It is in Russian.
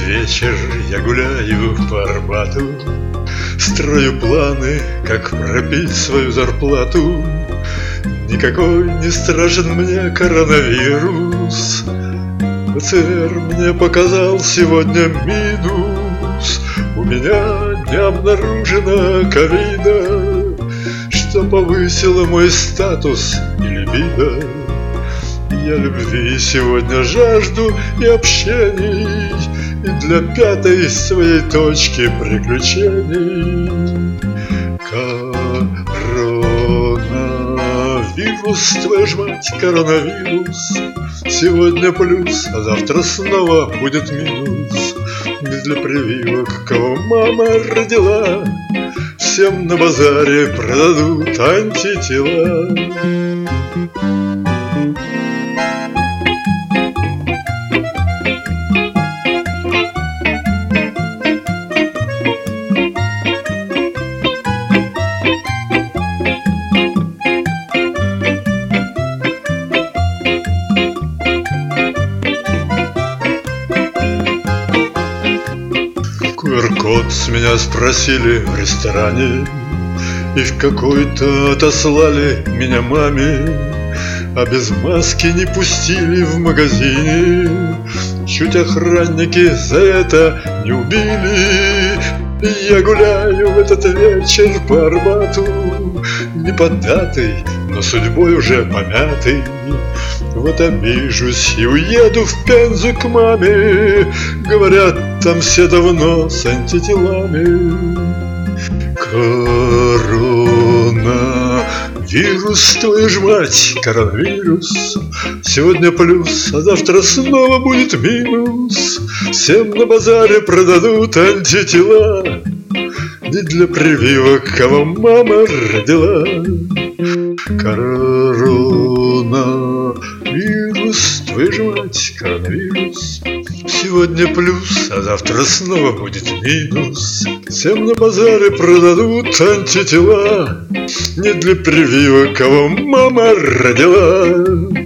вечер я гуляю по Арбату, строю планы, как пропить свою зарплату. Никакой не страшен мне коронавирус. ПЦР мне показал сегодня минус. У меня не обнаружено ковида, что повысило мой статус и либидо. Я любви сегодня жажду и общений, и для пятой своей точки приключений. Коронавирус, твою ж мать, коронавирус. Сегодня плюс, а завтра снова будет минус. Не для прививок, кого мама родила, всем на базаре продадут антитела. QR-код с меня спросили в ресторане, и в какой-то отослали меня маме, а без маски не пустили в магазине. Чуть охранники за это не убили. Я гуляю в этот вечер по Арбату, не поддатый, но судьбой уже помятый. Вот обижусь и уеду в Пензу к маме. Говорят, там все давно с антителами. Коронавирус, твою ж мать, коронавирус. Сегодня плюс, а завтра снова будет минус. Всем на базаре продадут антитела, не для прививок, кого мама родила. Коронавирус, твою ж мать, коронавирус. Сегодня плюс, а завтра снова будет минус. Всем на базаре продадут антитела, не для прививок, кого мама родила.